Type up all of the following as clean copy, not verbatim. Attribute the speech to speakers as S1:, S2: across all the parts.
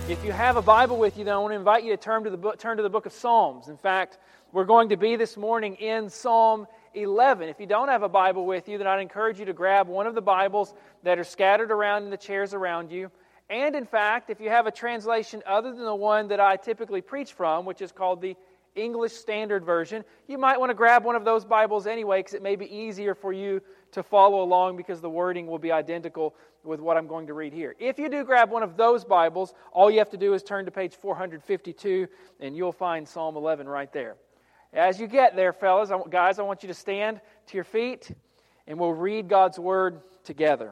S1: If you have a Bible with you, then I want to invite you to turn to the book of Psalms. In fact, we're going to be this morning in Psalm 11. If you don't have a Bible with you, then I'd encourage you to grab one of the Bibles that are scattered around in the chairs around you. And in fact, if you have a translation other than the one that I typically preach from, which is called the English Standard Version, you might want to grab one of those Bibles anyway, because it may be easier for you to follow along because the wording will be identical with what I'm going to read here. If you do grab one of those Bibles, all you have to do is turn to page 452 and you'll find Psalm 11 right there. As you get there, fellas, guys, I want you to stand to your feet and we'll read God's Word together.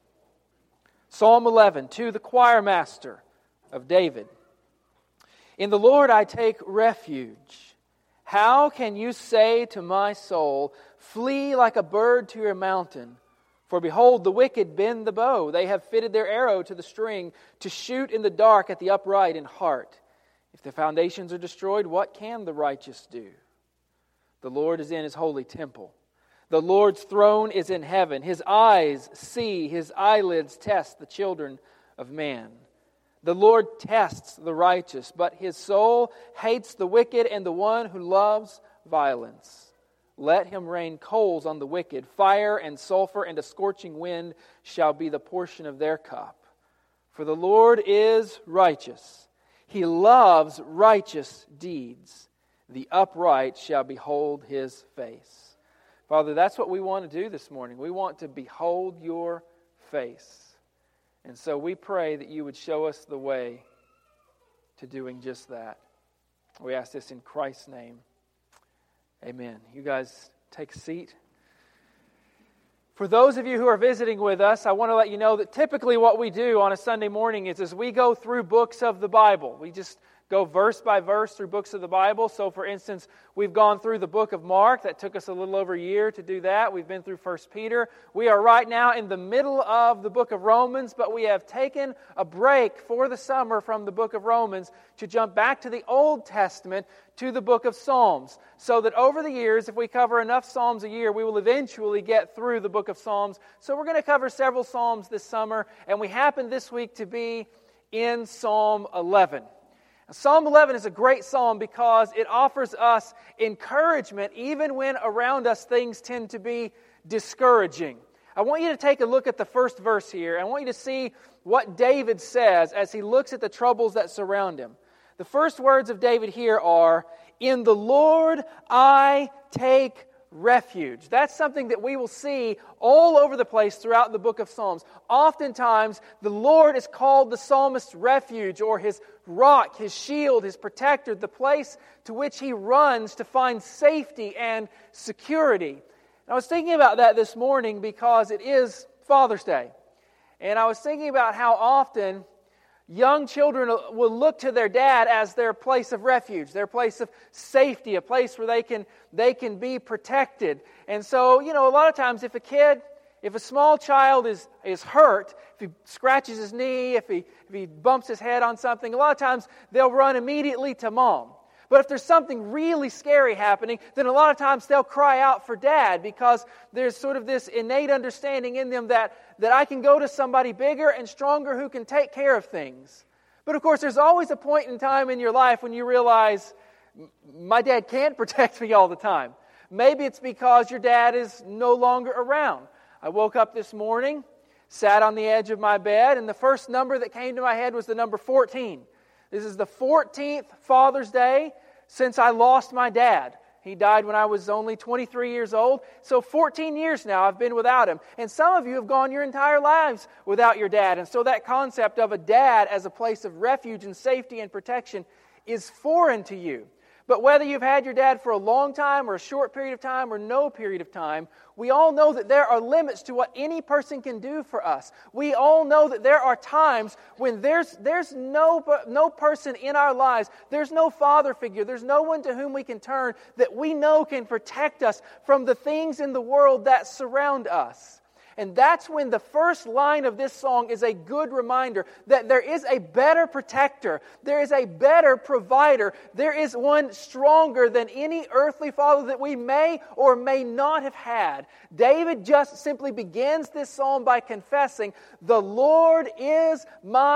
S1: Psalm 11, to the choir master of David. In the Lord I take refuge. How can you say to my soul, flee like a bird to your mountain? For behold, the wicked bend the bow. They have fitted their arrow to the string to shoot in the dark at the upright in heart. If the foundations are destroyed, what can the righteous do? The Lord is in His holy temple. The Lord's throne is in heaven. His eyes see, His eyelids test the children of man. The Lord tests the righteous, but His soul hates the wicked and the one who loves violence. Let him rain coals on the wicked. Fire and sulfur and a scorching wind shall be the portion of their cup. For the Lord is righteous. He loves righteous deeds. The upright shall behold His face. Father, that's what we want to do this morning. We want to behold Your face. And so we pray that You would show us the way to doing just that. We ask this in Christ's name. Amen. You guys take a seat. For those of you who are visiting with us, I want to let you know that typically what we do on a Sunday morning is as we go through books of the Bible, we just go verse by verse through books of the Bible. So for instance, we've gone through the book of Mark. That took us a little over a year to do that. We've been through 1 Peter. We are right now in the middle of the book of Romans, but we have taken a break for the summer from the book of Romans to jump back to the Old Testament to the book of Psalms. So that over the years, if we cover enough Psalms a year, we will eventually get through the book of Psalms. So we're going to cover several Psalms this summer, and we happen this week to be in Psalm 11. Psalm 11 is a great psalm because it offers us encouragement even when around us things tend to be discouraging. I want you to take a look at the first verse here. I want you to see what David says as he looks at the troubles that surround him. The first words of David here are, "In the Lord I take refuge." That's something that we will see all over the place throughout the book of Psalms. Oftentimes, the Lord is called the psalmist's refuge or his rock, his shield, his protector, the place to which he runs to find safety and security. And I was thinking about that this morning because it is Father's Day. And I was thinking about how often young children will look to their dad as their place of refuge, their place of safety, a place where they can be protected. And so, a lot of times if a small child is hurt, if he scratches his knee, if he bumps his head on something, a lot of times they'll run immediately to mom. But if there's something really scary happening, then a lot of times they'll cry out for dad because there's sort of this innate understanding in them that I can go to somebody bigger and stronger who can take care of things. But of course, there's always a point in time in your life when you realize, my dad can't protect me all the time. Maybe it's because your dad is no longer around. I woke up this morning, sat on the edge of my bed, and the first number that came to my head was the number 14. This is the 14th Father's Day since I lost my dad. He died when I was only 23 years old. So 14 years now I've been without him. And some of you have gone your entire lives without your dad. And so that concept of a dad as a place of refuge and safety and protection is foreign to you. But whether you've had your dad for a long time or a short period of time or no period of time, we all know that there are limits to what any person can do for us. We all know that there are times when there's no person in our lives, there's no father figure, there's no one to whom we can turn that we know can protect us from the things in the world that surround us. And that's when the first line of this song is a good reminder that there is a better protector, there is a better provider, there is one stronger than any earthly father that we may or may not have had. David just simply begins this psalm by confessing, "The Lord is my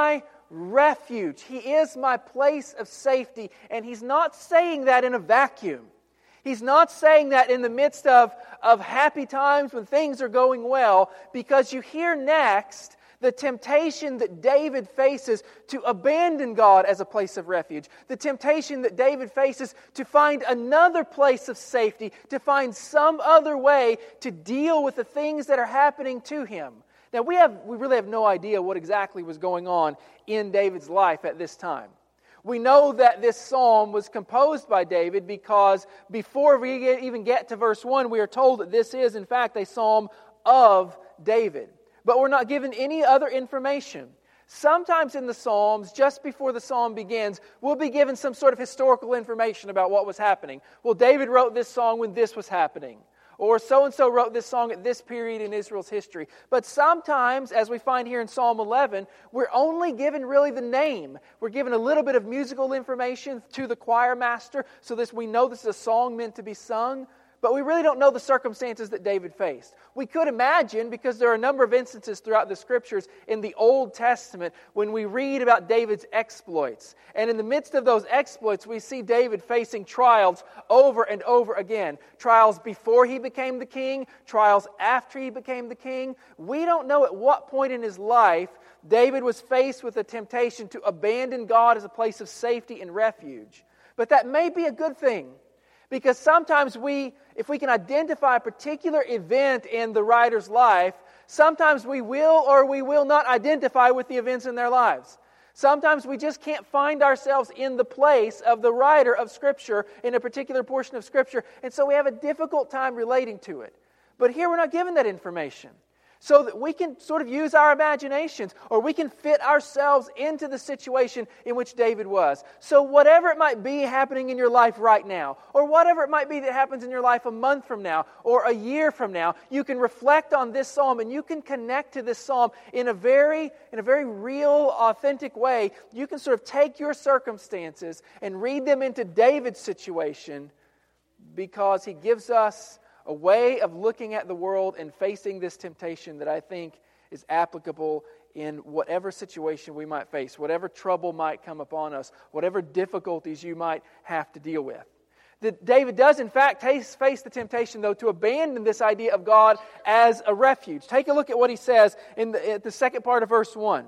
S1: refuge. He is my place of safety. And He's not saying that in a vacuum. He's not saying that in the midst of happy times when things are going well, because you hear next the temptation that David faces to abandon God as a place of refuge. The temptation that David faces to find another place of safety, to find some other way to deal with the things that are happening to him. Now, we really have no idea what exactly was going on in David's life at this time. We know that this psalm was composed by David because before we even get to verse 1, we are told that this is, in fact, a psalm of David. But we're not given any other information. Sometimes in the Psalms, just before the psalm begins, we'll be given some sort of historical information about what was happening. Well, David wrote this song when this was happening. Or so-and-so wrote this song at this period in Israel's history. But sometimes, as we find here in Psalm 11, we're only given really the name. We're given a little bit of musical information to the choir master, so we know this is a song meant to be sung. But we really don't know the circumstances that David faced. We could imagine, because there are a number of instances throughout the Scriptures in the Old Testament when we read about David's exploits. And in the midst of those exploits, we see David facing trials over and over again. Trials before he became the king, trials after he became the king. We don't know at what point in his life David was faced with a temptation to abandon God as a place of safety and refuge. But that may be a good thing. Because sometimes if we can identify a particular event in the writer's life, sometimes we will or we will not identify with the events in their lives. Sometimes we just can't find ourselves in the place of the writer of Scripture in a particular portion of Scripture, and so we have a difficult time relating to it. But here we're not given that information. So that we can sort of use our imaginations, or we can fit ourselves into the situation in which David was. So whatever it might be happening in your life right now, or whatever it might be that happens in your life a month from now, or a year from now, you can reflect on this psalm and you can connect to this psalm in a very real, authentic way. You can sort of take your circumstances and read them into David's situation, because he gives us a way of looking at the world and facing this temptation that I think is applicable in whatever situation we might face, whatever trouble might come upon us, whatever difficulties you might have to deal with. David does, in fact, face the temptation, though, to abandon this idea of God as a refuge. Take a look at what he says at the second part of verse 1.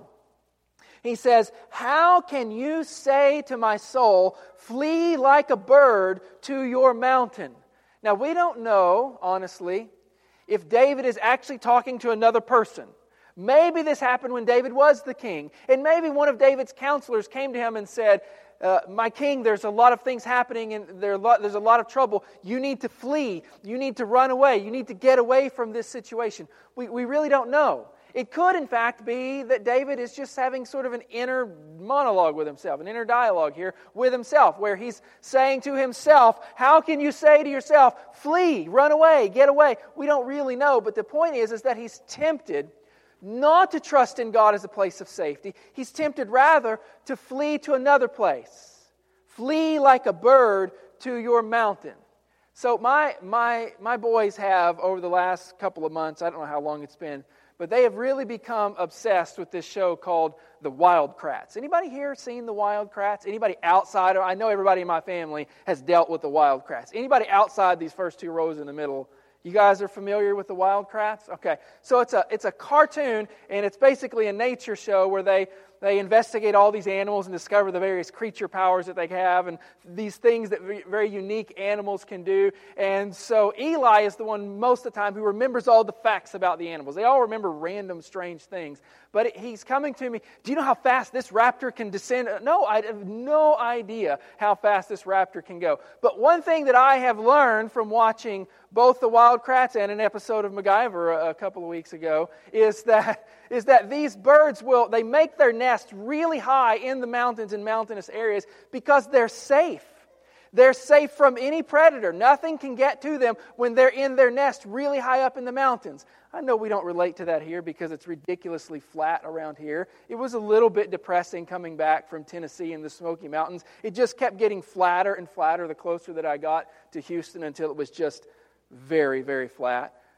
S1: He says, "How can you say to my soul, flee like a bird to your mountain?" Now, we don't know, honestly, if David is actually talking to another person. Maybe this happened when David was the king. And maybe one of David's counselors came to him and said, "My king, there's a lot of things happening and there's a lot of trouble. You need to flee. You need to run away. You need to get away from this situation." We really don't know. It could, in fact, be that David is just having sort of an inner monologue with himself, an inner dialogue here with himself, where he's saying to himself, how can you say to yourself, flee, run away, get away? We don't really know, but the point is that he's tempted not to trust in God as a place of safety. He's tempted rather to flee to another place. Flee like a bird to your mountain. So my boys have, over the last couple of months, I don't know how long it's been, but they have really become obsessed with this show called The Wild Kratts. Anybody here seen The Wild Kratts? Anybody outside? I know everybody in my family has dealt with The Wild Kratts. Anybody outside these first two rows in the middle? You guys are familiar with The Wild Kratts? Okay, so it's a cartoon, and it's basically a nature show where they investigate all these animals and discover the various creature powers that they have and these things that very unique animals can do. And so Eli is the one most of the time who remembers all the facts about the animals. They all remember random, strange things. But he's coming to me, do you know how fast this raptor can descend? No, I have no idea how fast this raptor can go. But one thing that I have learned from watching both The Wild Kratts and an episode of MacGyver a couple of weeks ago is that these birds they make their nest really high in the mountains and mountainous areas because they're safe. They're safe from any predator. Nothing can get to them when they're in their nest really high up in the mountains. I know we don't relate to that here because it's ridiculously flat around here. It was a little bit depressing coming back from Tennessee in the Smoky Mountains. It just kept getting flatter and flatter the closer that I got to Houston until it was just very, very flat.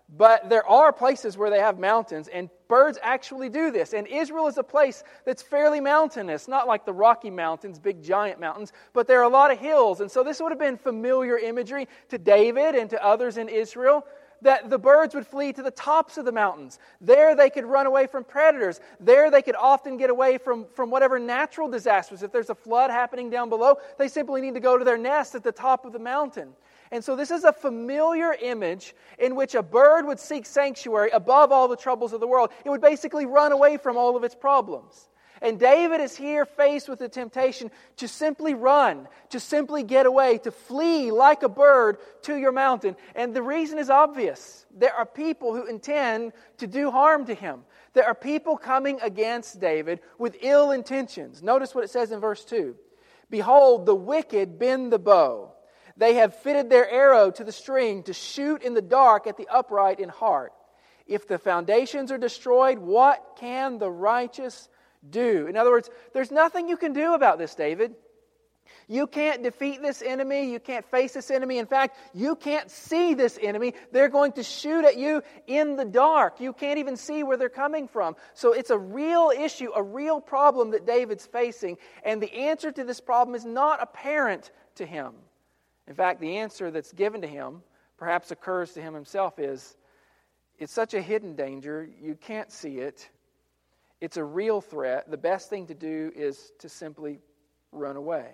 S1: But there are places where they have mountains, and birds actually do this. And Israel is a place that's fairly mountainous, not like the Rocky Mountains, big giant mountains, but there are a lot of hills. And so this would have been familiar imagery to David and to others in Israel, that the birds would flee to the tops of the mountains. There they could run away from predators. There they could often get away from whatever natural disasters. If there's a flood happening down below, they simply need to go to their nest at the top of the mountain. And so this is a familiar image in which a bird would seek sanctuary above all the troubles of the world. It would basically run away from all of its problems. And David is here faced with the temptation to simply run, to simply get away, to flee like a bird to your mountain. And the reason is obvious. There are people who intend to do harm to him. There are people coming against David with ill intentions. Notice what it says in verse 2. Behold, the wicked bend the bow. They have fitted their arrow to the string to shoot in the dark at the upright in heart. If the foundations are destroyed, what can the righteous do? In other words, there's nothing you can do about this, David. You can't defeat this enemy. You can't face this enemy. In fact, you can't see this enemy. They're going to shoot at you in the dark. You can't even see where they're coming from. So it's a real issue, a real problem that David's facing. And the answer to this problem is not apparent to him. In fact, the answer that's given to him, perhaps occurs to him himself, is it's such a hidden danger, you can't see it. It's a real threat. The best thing to do is to simply run away.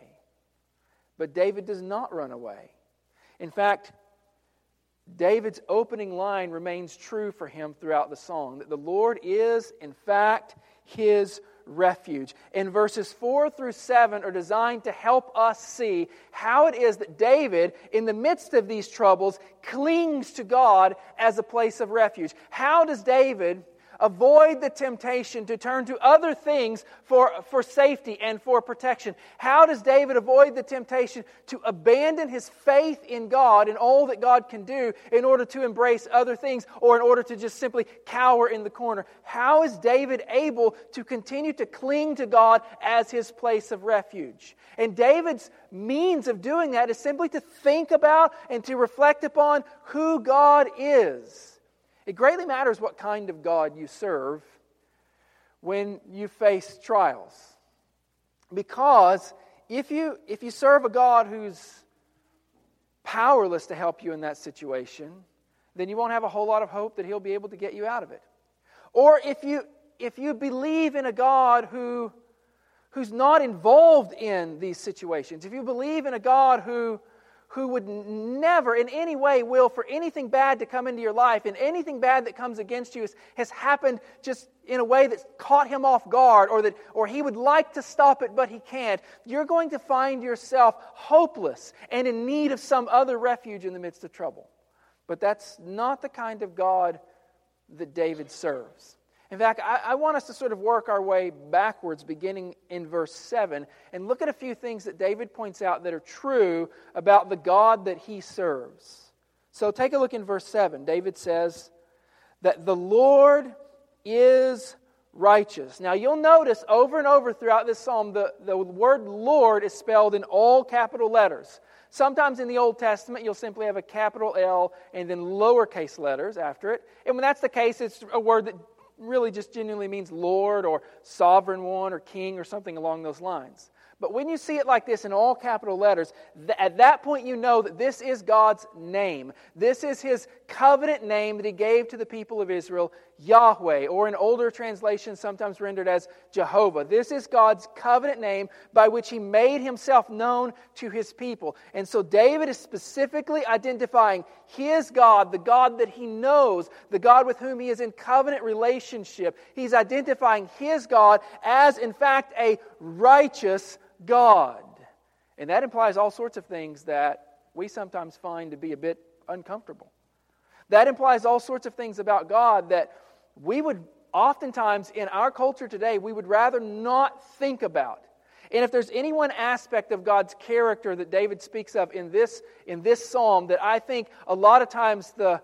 S1: But David does not run away. In fact, David's opening line remains true for him throughout the song, that the Lord is, in fact, his refuge. And verses 4 through 7 are designed to help us see how it is that David, in the midst of these troubles, clings to God as a place of refuge. How does David avoid the temptation to turn to other things for safety and for protection? How does David avoid the temptation to abandon his faith in God and all that God can do in order to embrace other things or in order to just simply cower in the corner? How is David able to continue to cling to God as his place of refuge? And David's means of doing that is simply to think about and to reflect upon who God is. It greatly matters what kind of God you serve when you face trials. Because if you serve a God who's powerless to help you in that situation, then you won't have a whole lot of hope that He'll be able to get you out of it. Or if you believe in a God who's not involved in these situations, if you believe in a God who would never in any way will for anything bad to come into your life, and anything bad that comes against you has happened just in a way that's caught Him off guard, or He would like to stop it but He can't, you're going to find yourself hopeless and in need of some other refuge in the midst of trouble. But that's not the kind of God that David serves. In fact, I want us to sort of work our way backwards, beginning in verse 7, and look at a few things that David points out that are true about the God that he serves. So take a look in verse 7. David says that the Lord is righteous. Now you'll notice over and over throughout this psalm, the word Lord is spelled in all capital letters. Sometimes in the Old Testament, you'll simply have a capital L and then lowercase letters after it. And when that's the case, it's a word that really just genuinely means Lord or Sovereign One or King or something along those lines. But when you see it like this in all capital letters, at that point you know that this is God's name. This is His covenant name that He gave to the people of Israel, Yahweh, or in older translations sometimes rendered as Jehovah. This is God's covenant name by which He made Himself known to His people. And so David is specifically identifying his God, the God that he knows, the God with whom he is in covenant relationship. He's identifying his God as, in fact, a righteous God. And that implies all sorts of things that we sometimes find to be a bit uncomfortable. That implies all sorts of things about God that we would oftentimes in our culture today, we would rather not think about. And if there's any one aspect of God's character that David speaks of in this psalm that I think a lot of times the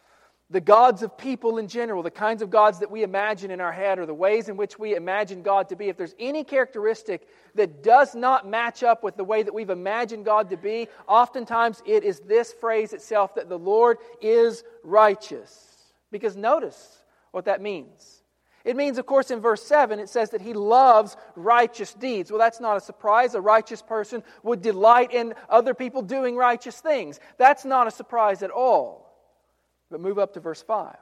S1: gods of people in general, the kinds of gods that we imagine in our head or the ways in which we imagine God to be, if there's any characteristic that does not match up with the way that we've imagined God to be, oftentimes it is this phrase itself, that the Lord is righteous. Because notice what that means. It means, of course, in verse 7, it says that He loves righteous deeds. Well, that's not a surprise. A righteous person would delight in other people doing righteous things. That's not a surprise at all. But move up to verse 5.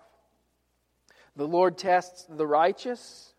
S1: The Lord tests the righteous,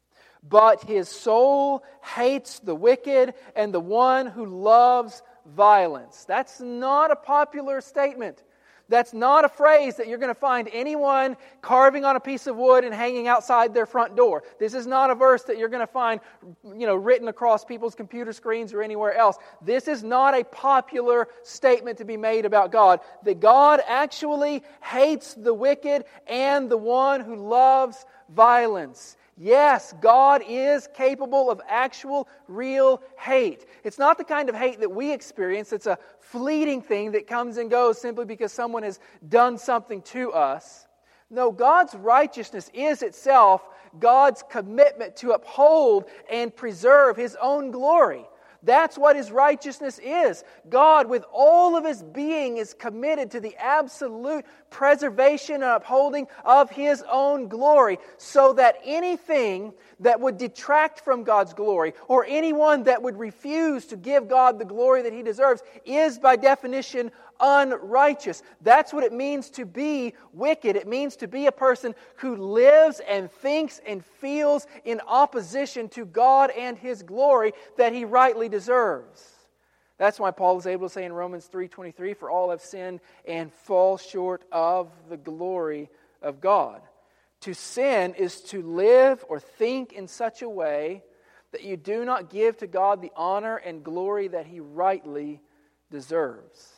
S1: but His soul hates the wicked and the one who loves violence. That's not a popular statement. That's not a phrase that you're going to find anyone carving on a piece of wood and hanging outside their front door. This is not a verse that you're going to find, written across people's computer screens or anywhere else. This is not a popular statement to be made about God. That God actually hates the wicked and the one who loves violence. Yes, God is capable of actual, real hate. It's not the kind of hate that we experience. It's a fleeting thing that comes and goes simply because someone has done something to us. No, God's righteousness is itself God's commitment to uphold and preserve His own glory. That's what His righteousness is. God, with all of His being, is committed to the absolute preservation and upholding of His own glory, so that anything that would detract from God's glory, or anyone that would refuse to give God the glory that He deserves, is by definition unrighteous. That's what it means to be wicked. It means to be a person who lives and thinks and feels in opposition to God and His glory that He rightly deserves. That's why Paul is able to say in Romans 3:23, "For all have sinned and fall short of the glory of God." To sin is to live or think in such a way that you do not give to God the honor and glory that He rightly deserves.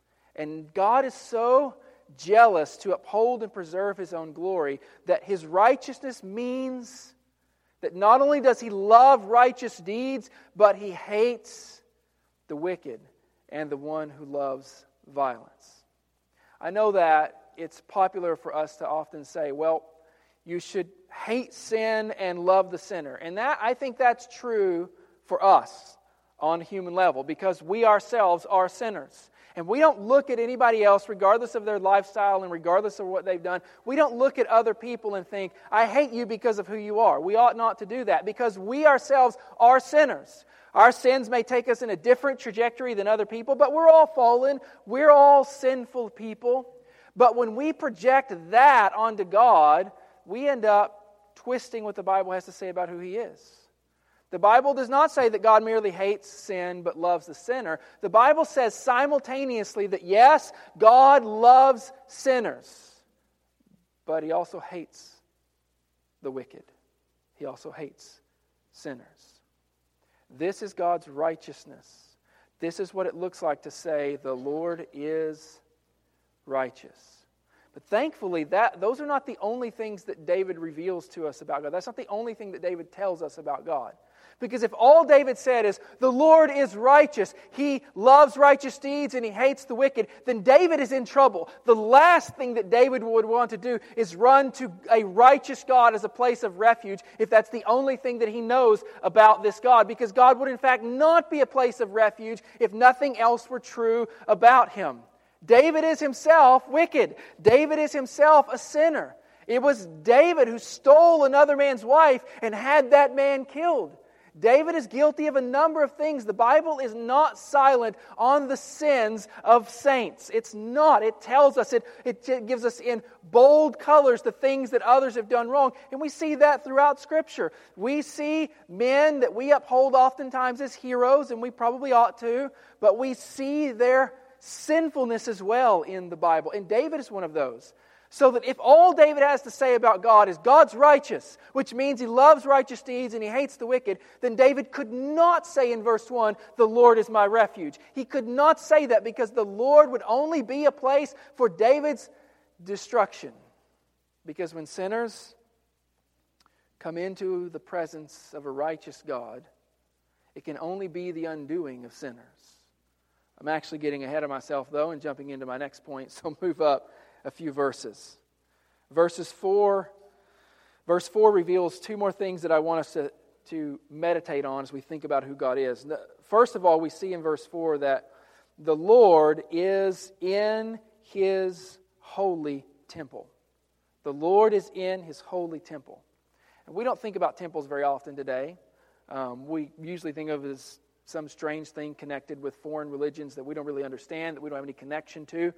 S1: And God is so jealous to uphold and preserve His own glory that His righteousness means that not only does He love righteous deeds, but He hates the wicked and the one who loves violence. I know that it's popular for us to often say, well, you should hate sin and love the sinner. And I think that's true for us on a human level, because we ourselves are sinners. And we don't look at anybody else, regardless of their lifestyle and regardless of what they've done. We don't look at other people and think, I hate you because of who you are. We ought not to do that, because we ourselves are sinners. Our sins may take us in a different trajectory than other people, but we're all fallen. We're all sinful people. But when we project that onto God, we end up twisting what the Bible has to say about who He is. The Bible does not say that God merely hates sin but loves the sinner. The Bible says simultaneously that yes, God loves sinners, but He also hates the wicked. He also hates sinners. This is God's righteousness. This is what it looks like to say, the Lord is righteous. But thankfully, those are not the only things that David reveals to us about God. That's not the only thing that David tells us about God. Because if all David said is, the Lord is righteous, He loves righteous deeds and He hates the wicked, then David is in trouble. The last thing that David would want to do is run to a righteous God as a place of refuge, if that's the only thing that he knows about this God. Because God would in fact not be a place of refuge if nothing else were true about Him. David is himself wicked. David is himself a sinner. It was David who stole another man's wife and had that man killed. David is guilty of a number of things. The Bible is not silent on the sins of saints. It's not. It tells us, it gives us in bold colors the things that others have done wrong. And we see that throughout Scripture. We see men that we uphold oftentimes as heroes, and we probably ought to, but we see their sinfulness as well in the Bible. And David is one of those. So that if all David has to say about God is God's righteous, which means He loves righteous deeds and He hates the wicked, then David could not say in verse 1, the Lord is my refuge. He could not say that, because the Lord would only be a place for David's destruction. Because when sinners come into the presence of a righteous God, it can only be the undoing of sinners. I'm actually getting ahead of myself, though, and jumping into my next point, so move up a few verses. Verse 4 reveals two more things that I want us to meditate on as we think about who God is. First of all, we see in verse 4 that the Lord is in His holy temple. The Lord is in His holy temple. And we don't think about temples very often today. We usually think of it as some strange thing connected with foreign religions that we don't really understand, that we don't have any connection to.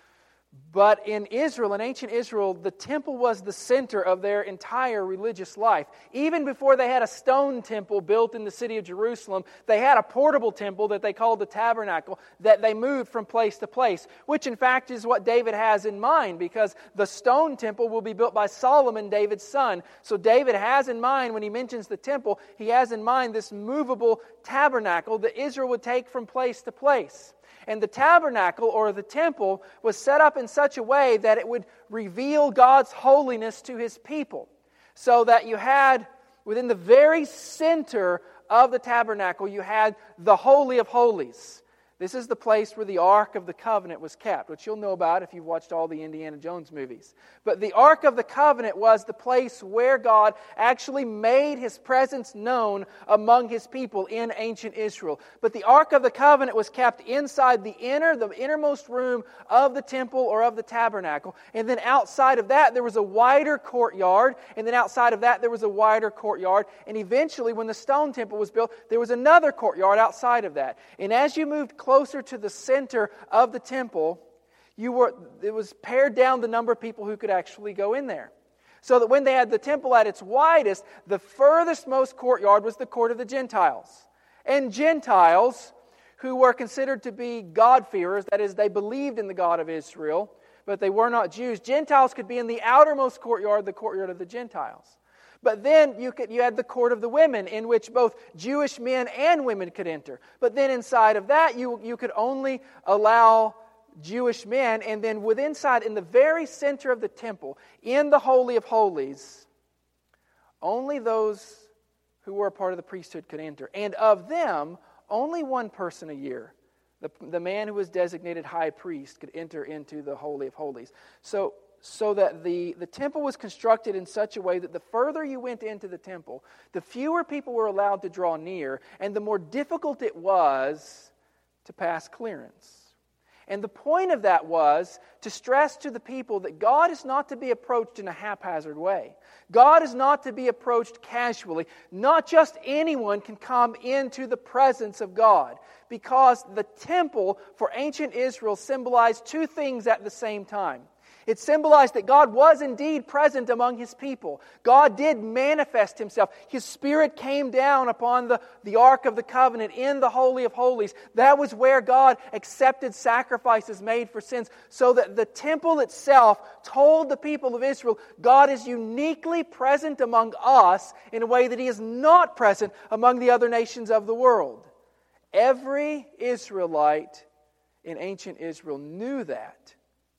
S1: But in Israel, in ancient Israel, the temple was the center of their entire religious life. Even before they had a stone temple built in the city of Jerusalem, they had a portable temple that they called the tabernacle that they moved from place to place, which in fact is what David has in mind, because the stone temple will be built by Solomon, David's son. So David has in mind, when he mentions the temple, he has in mind this movable tabernacle that Israel would take from place to place. And the tabernacle, or the temple, was set up in such a way that it would reveal God's holiness to His people. So that you had, within the very center of the tabernacle, you had the Holy of Holies. This is the place where the Ark of the Covenant was kept, which you'll know about if you've watched all the Indiana Jones movies. But the Ark of the Covenant was the place where God actually made His presence known among His people in ancient Israel. But the Ark of the Covenant was kept inside the innermost room of the temple or of the tabernacle. And then outside of that, there was a wider courtyard. And then outside of that, there was a wider courtyard. And eventually, when the stone temple was built, there was another courtyard outside of that. And as you moved closer to the center of the temple, it was pared down the number of people who could actually go in there. So that when they had the temple at its widest, the furthest most courtyard was the court of the Gentiles. And Gentiles, who were considered to be God-fearers, that is, they believed in the God of Israel, but they were not Jews, Gentiles could be in the outermost courtyard, the courtyard of the Gentiles. But then you had the court of the women, in which both Jewish men and women could enter. But then inside of that, you could only allow Jewish men. And then inside, in the very center of the temple, in the Holy of Holies, only those who were a part of the priesthood could enter. And of them, only one person a year, the man who was designated high priest, could enter into the Holy of Holies. So that the temple was constructed in such a way that the further you went into the temple, the fewer people were allowed to draw near, and the more difficult it was to pass clearance. And the point of that was to stress to the people that God is not to be approached in a haphazard way. God is not to be approached casually. Not just anyone can come into the presence of God, because the temple for ancient Israel symbolized two things at the same time. It symbolized that God was indeed present among His people. God did manifest Himself. His Spirit came down upon the Ark of the Covenant in the Holy of Holies. That was where God accepted sacrifices made for sins, so that the temple itself told the people of Israel, God is uniquely present among us in a way that He is not present among the other nations of the world. Every Israelite in ancient Israel knew that.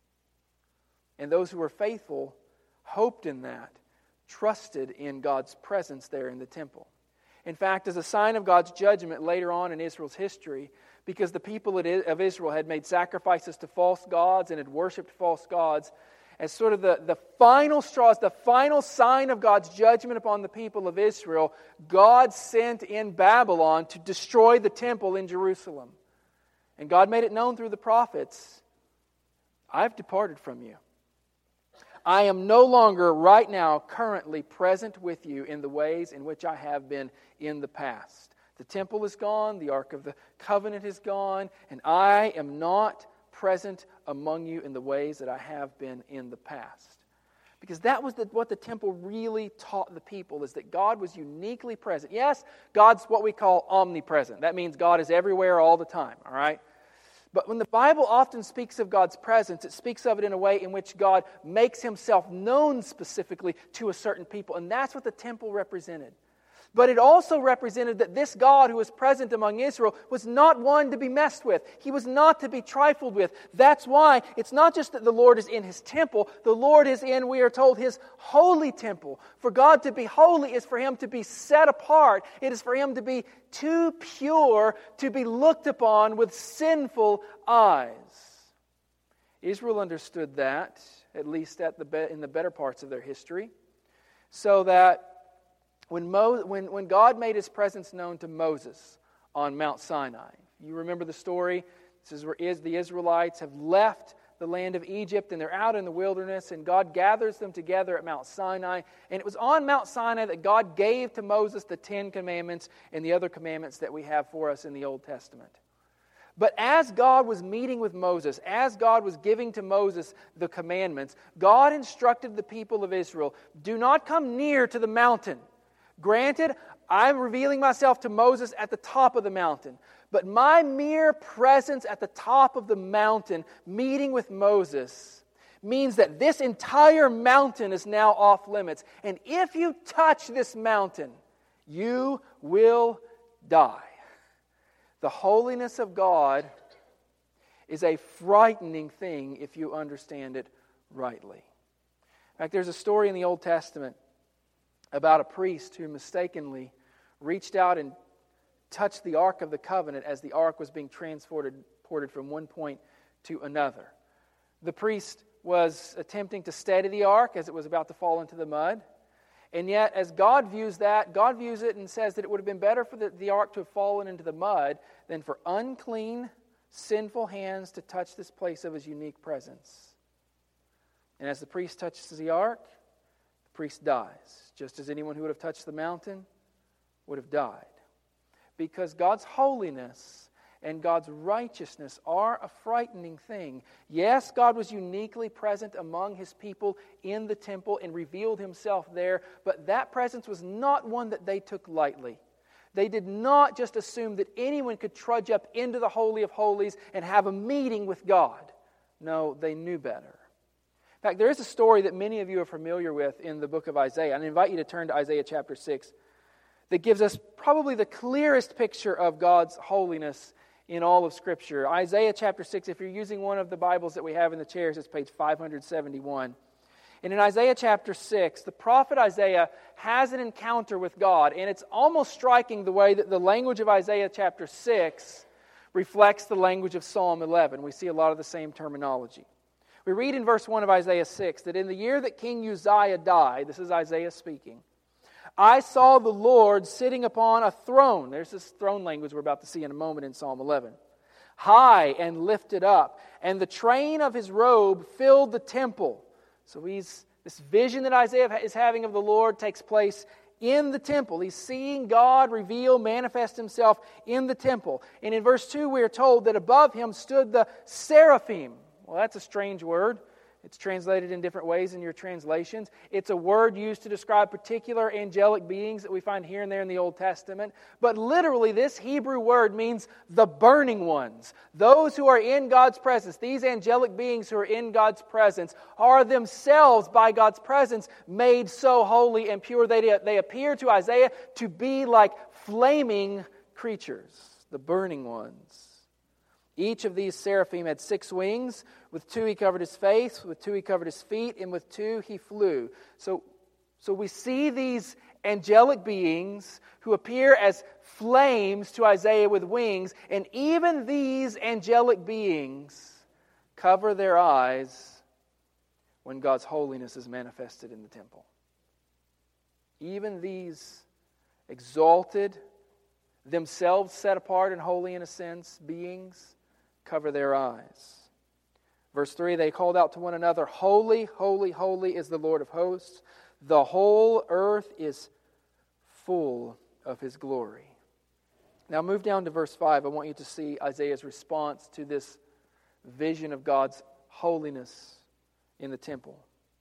S1: And those who were faithful hoped in that, trusted in God's presence there in the temple. In fact, as a sign of God's judgment later on in Israel's history, because the people of Israel had made sacrifices to false gods and had worshipped false gods, as sort of the final straws, the final sign of God's judgment upon the people of Israel, God sent in Babylon to destroy the temple in Jerusalem. And God made it known through the prophets, I've departed from you. I am no longer right now currently present with you in the ways in which I have been in the past. The temple is gone, the Ark of the Covenant is gone, and I am not present among you in the ways that I have been in the past. Because that was what the temple really taught the people, is that God was uniquely present. Yes, God's what we call omnipresent. That means God is everywhere all the time, all right? But when the Bible often speaks of God's presence, it speaks of it in a way in which God makes Himself known specifically to a certain people. And that's what the temple represented. But it also represented that this God who was present among Israel was not one to be messed with. He was not to be trifled with. That's why it's not just that the Lord is in His temple. The Lord is in, we are told, His holy temple. For God to be holy is for Him to be set apart. It is for Him to be too pure to be looked upon with sinful eyes. Israel understood that, at least in the better parts of their history, so that when God made His presence known to Moses on Mount Sinai, you remember the story? This is where the Israelites have left the land of Egypt, and they're out in the wilderness, and God gathers them together at Mount Sinai. And it was on Mount Sinai that God gave to Moses the 10 commandments and the other commandments that we have for us in the Old Testament. But as God was meeting with Moses, as God was giving to Moses the commandments, God instructed the people of Israel, do not come near to the mountain. Granted, I'm revealing myself to Moses at the top of the mountain. But my mere presence at the top of the mountain, meeting with Moses, means that this entire mountain is now off limits. And if you touch this mountain, you will die. The holiness of God is a frightening thing if you understand it rightly. In fact, there's a story in the Old Testament about a priest who mistakenly reached out and touched the Ark of the Covenant as the Ark was being transported from one point to another. The priest was attempting to steady the Ark as it was about to fall into the mud. And yet, as God views that, God views it and says that it would have been better for the ark to have fallen into the mud than for unclean, sinful hands to touch this place of His unique presence. And as the priest touches the ark, the priest dies, just as anyone who would have touched the mountain would have died. Because God's holiness and God's righteousness are a frightening thing. Yes, God was uniquely present among His people in the temple and revealed Himself there, but that presence was not one that they took lightly. They did not just assume that anyone could trudge up into the Holy of Holies and have a meeting with God. No, they knew better. In fact, there is a story that many of you are familiar with in the book of Isaiah. And I invite you to turn to Isaiah chapter 6 that gives us probably the clearest picture of God's holiness in all of Scripture. Isaiah chapter 6, if you're using one of the Bibles that we have in the chairs, it's page 571. And in Isaiah chapter 6, the prophet Isaiah has an encounter with God, and it's almost striking the way that the language of Isaiah chapter 6 reflects the language of Psalm 11. We see a lot of the same terminology. We read in verse 1 of Isaiah 6 that in the year that King Uzziah died, this is Isaiah speaking, I saw the Lord sitting upon a throne. There's this throne language we're about to see in a moment in Psalm 11. High and lifted up, and the train of His robe filled the temple. So this vision that Isaiah is having of the Lord takes place in the temple. He's seeing God reveal, manifest Himself in the temple. And in verse 2 we are told that above Him stood the seraphim. Well, that's a strange word. It's translated in different ways in your translations. It's a word used to describe particular angelic beings that we find here and there in the Old Testament. But literally, this Hebrew word means the burning ones. Those who are in God's presence, these angelic beings who are in God's presence, are themselves, by God's presence, made so holy and pure. They appear to Isaiah to be like flaming creatures, the burning ones. Each of these seraphim had 6 wings. With 2 He covered His face, with 2 He covered His feet, and with 2 He flew. So we see these angelic beings who appear as flames to Isaiah with wings, and even these angelic beings cover their eyes when God's holiness is manifested in the temple. Even these exalted, themselves set apart and holy in a sense, beings cover their eyes. Verse 3, they called out to one another, Holy, holy, holy is the Lord of hosts. The whole earth is full of His glory. Now move down to verse 5. I want you to see Isaiah's response to this vision of God's holiness in the temple.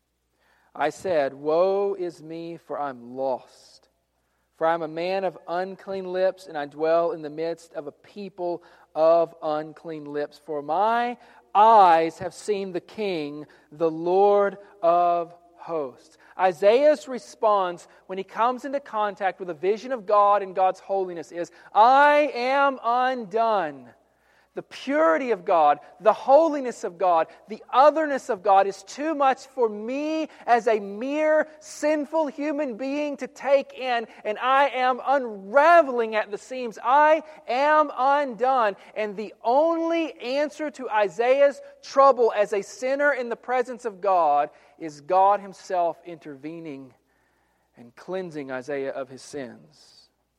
S1: I said, Woe is me, for I'm lost. For I am a man of unclean lips, and I dwell in the midst of a people of unclean lips. For my eyes have seen the King, the Lord of hosts. Isaiah's response when he comes into contact with a vision of God and God's holiness is, I am undone. The purity of God, the holiness of God, the otherness of God is too much for me as a mere sinful human being to take in, and I am unraveling at the seams. I am undone. And the only answer to Isaiah's trouble as a sinner in the presence of God is God Himself intervening and cleansing Isaiah of his sins.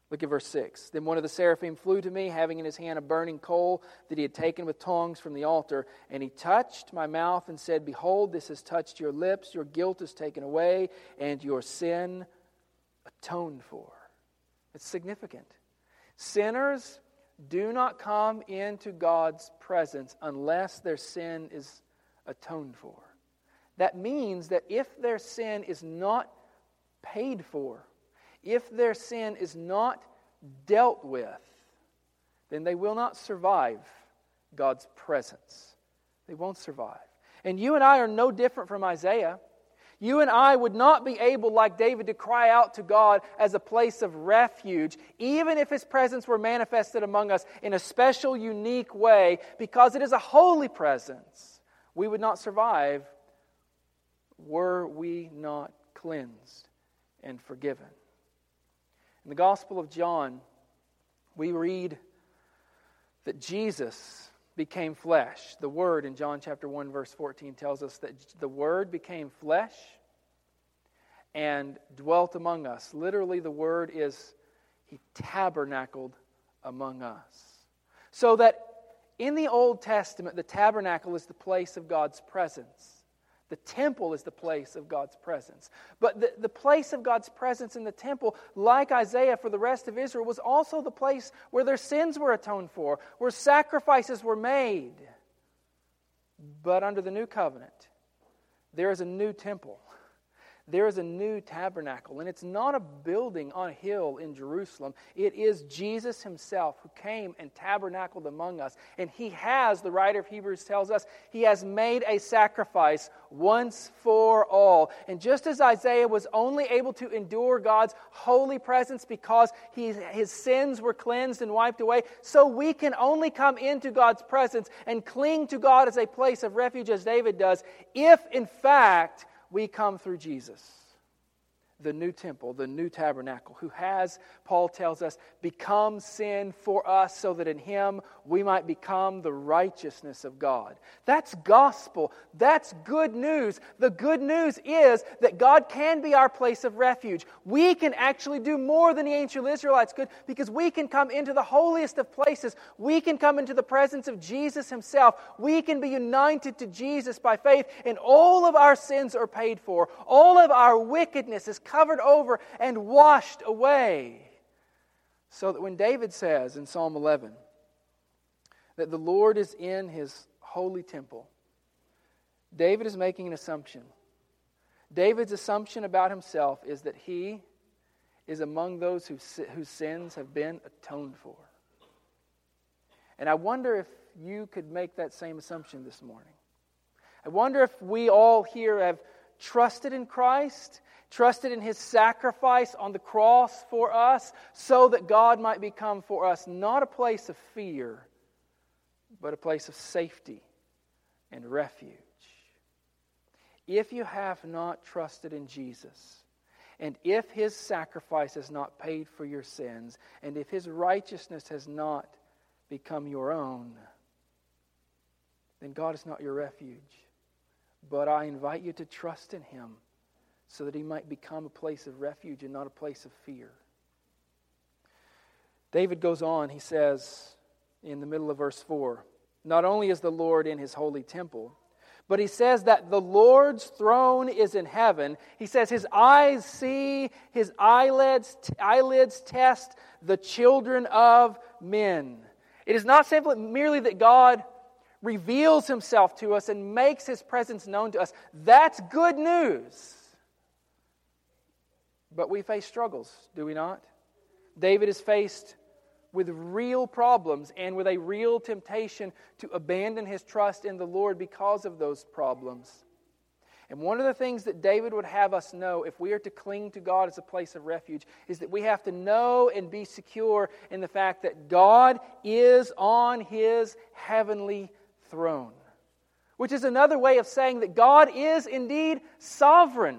S1: Look at verse 6. Then one of the seraphim flew to me, having in his hand a burning coal that he had taken with tongs from the altar. And he touched my mouth and said, Behold, this has touched your lips. Your guilt is taken away, and your sin atoned for. It's significant. Sinners do not come into God's presence unless their sin is atoned for. That means that if their sin is not paid for, if their sin is not dealt with, then they will not survive God's presence. They won't survive. And you and I are no different from Isaiah. You and I would not be able, like David, to cry out to God as a place of refuge, even if His presence were manifested among us in a special, unique way, because it is a holy presence. We would not survive were we not cleansed and forgiven. In the Gospel of John, we read that Jesus became flesh. The Word in John chapter 1 verse 14 tells us that the Word became flesh and dwelt among us. Literally, the word is He tabernacled among us. So that in the Old Testament, the tabernacle is the place of God's presence. The temple is the place of God's presence. But the place of God's presence in the temple, like Isaiah for the rest of Israel, was also the place where their sins were atoned for, where sacrifices were made. But under the new covenant, there is a new temple. There is a new tabernacle, and it's not a building on a hill in Jerusalem. It is Jesus Himself who came and tabernacled among us. And He has, the writer of Hebrews tells us, He has made a sacrifice once for all. And just as Isaiah was only able to endure God's holy presence because his sins were cleansed and wiped away, so we can only come into God's presence and cling to God as a place of refuge, as David does, if in fact we come through Jesus, the new temple, the new tabernacle, who has, Paul tells us, become sin for us so that in Him we might become the righteousness of God. That's gospel. That's good news. The good news is that God can be our place of refuge. We can actually do more than the ancient Israelites could because we can come into the holiest of places. We can come into the presence of Jesus Himself. We can be united to Jesus by faith, and all of our sins are paid for. All of our wickedness is covered over and washed away. So that when David says in Psalm 11 that the Lord is in His holy temple, David is making an assumption. David's assumption about himself is that he is among those whose sins have been atoned for. And I wonder if you could make that same assumption this morning. I wonder if we all here have trusted in Christ, trusted in His sacrifice on the cross for us, so that God might become for us not a place of fear, but a place of safety and refuge. If you have not trusted in Jesus, and if His sacrifice has not paid for your sins, and if His righteousness has not become your own, then God is not your refuge. But I invite you to trust in Him so that He might become a place of refuge and not a place of fear. David goes on, he says in the middle of verse 4, not only is the Lord in His holy temple, but he says that the Lord's throne is in heaven. He says His eyes see, His eyelids test the children of men. It is not simply merely that God reveals Himself to us and makes His presence known to us. That's good news. But we face struggles, do we not? David is faced with real problems and with a real temptation to abandon his trust in the Lord because of those problems. And one of the things that David would have us know, if we are to cling to God as a place of refuge, is that we have to know and be secure in the fact that God is on His heavenly throne. Which is another way of saying that God is indeed sovereign.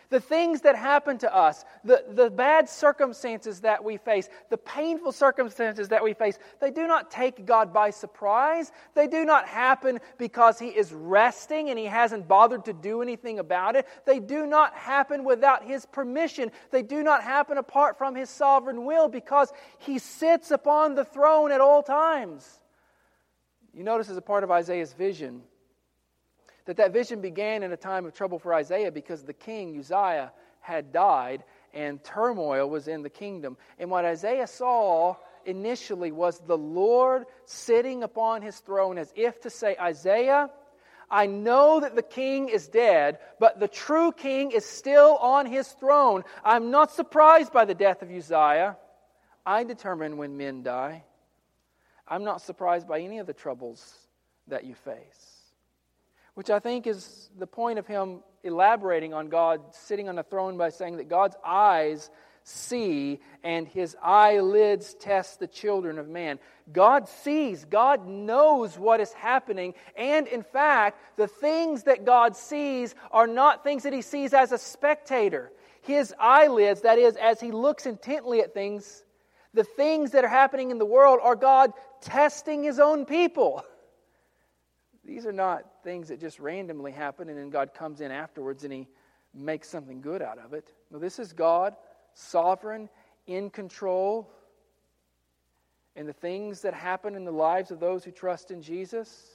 S1: The things that happen to us, the bad circumstances that we face, the painful circumstances that we face, they do not take God by surprise. They do not happen because He is resting and He hasn't bothered to do anything about it. They do not happen without His permission. They do not happen apart from His sovereign will because He sits upon the throne at all times. You notice as a part of Isaiah's vision, that vision began in a time of trouble for Isaiah because the king, Uzziah, had died and turmoil was in the kingdom. And what Isaiah saw initially was the Lord sitting upon His throne as if to say, Isaiah, I know that the king is dead, but the true king is still on his throne. I'm not surprised by the death of Uzziah. I determine when men die. I'm not surprised by any of the troubles that you face. Which I think is the point of him elaborating on God sitting on the throne by saying that God's eyes see and His eyelids test the children of man. God sees, God knows what is happening, and in fact, the things that God sees are not things that He sees as a spectator. His eyelids, that is, as He looks intently at things, the things that are happening in the world are God testing His own people. These are not things that just randomly happen and then God comes in afterwards and He makes something good out of it. No, this is God, sovereign, in control. And the things that happen in the lives of those who trust in Jesus,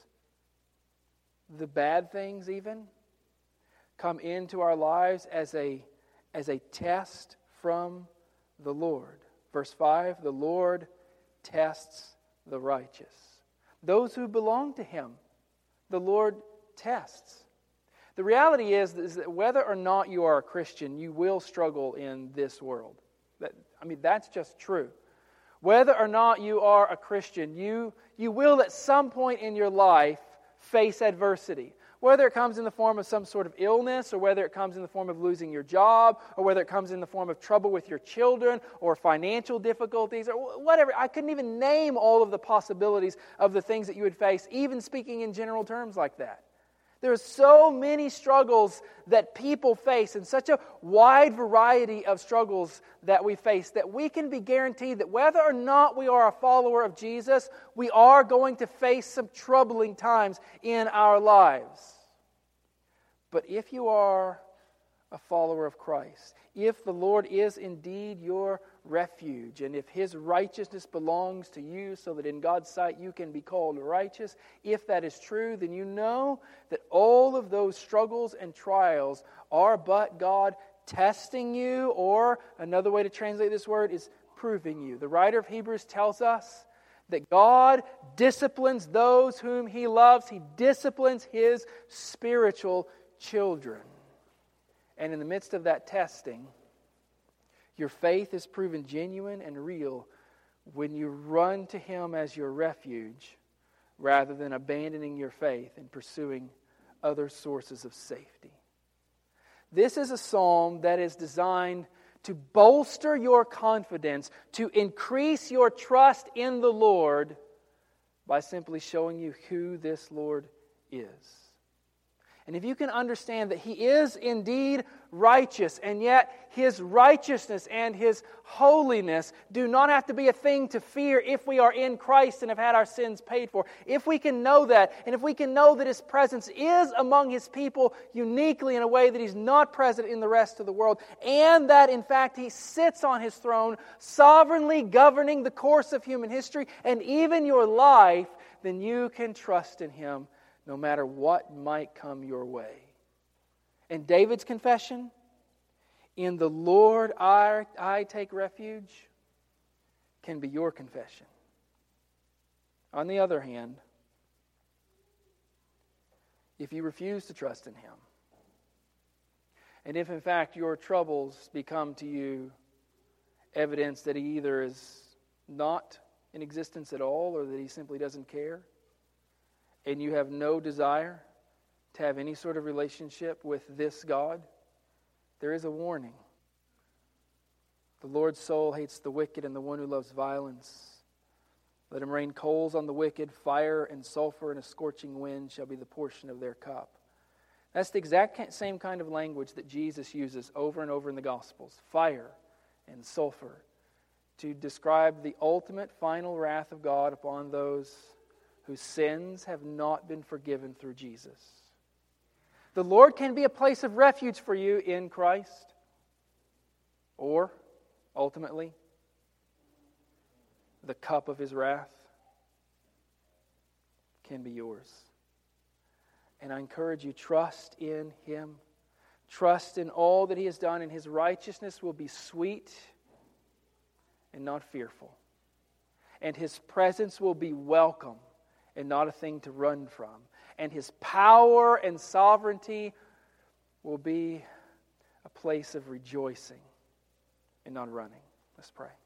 S1: the bad things even, come into our lives as a test from the Lord. Verse 5, the Lord tests the righteous. Those who belong to Him, the Lord tests. The reality is that whether or not you are a Christian, you will struggle in this world. That's just true. Whether or not you are a Christian, you will at some point in your life face adversity. Whether it comes in the form of some sort of illness, or whether it comes in the form of losing your job, or whether it comes in the form of trouble with your children, or financial difficulties, or whatever. I couldn't even name all of the possibilities of the things that you would face, even speaking in general terms like that. There are so many struggles that people face, and such a wide variety of struggles that we face, that we can be guaranteed that whether or not we are a follower of Jesus, we are going to face some troubling times in our lives. But if you are a follower of Christ, if the Lord is indeed your refuge, and if His righteousness belongs to you so that in God's sight you can be called righteous, if that is true, then you know that all of those struggles and trials are but God testing you, or another way to translate this word is proving you. The writer of Hebrews tells us that God disciplines those whom He loves. He disciplines His spiritual children. And in the midst of that testing, your faith is proven genuine and real when you run to Him as your refuge rather than abandoning your faith and pursuing other sources of safety. This is a psalm that is designed to bolster your confidence, to increase your trust in the Lord by simply showing you who this Lord is. And if you can understand that He is indeed righteous, and yet His righteousness and His holiness do not have to be a thing to fear if we are in Christ and have had our sins paid for. If we can know that, and if we can know that His presence is among His people uniquely in a way that He's not present in the rest of the world, and that in fact He sits on His throne, sovereignly governing the course of human history and even your life, then you can trust in Him no matter what might come your way. And David's confession, in the Lord I take refuge, can be your confession. On the other hand, if you refuse to trust in Him, and if in fact your troubles become to you evidence that He either is not in existence at all or that He simply doesn't care, and you have no desire to have any sort of relationship with this God, there is a warning. The Lord's soul hates the wicked and the one who loves violence. Let him rain coals on the wicked, fire and sulfur and a scorching wind shall be the portion of their cup. That's the exact same kind of language that Jesus uses over and over in the Gospels. Fire and sulfur, to describe the ultimate final wrath of God upon those whose sins have not been forgiven through Jesus. The Lord can be a place of refuge for you in Christ, or, ultimately, the cup of His wrath can be yours. And I encourage you, trust in Him. Trust in all that He has done, and His righteousness will be sweet and not fearful. And His presence will be welcome and not a thing to run from. And His power and sovereignty will be a place of rejoicing and not running. Let's pray.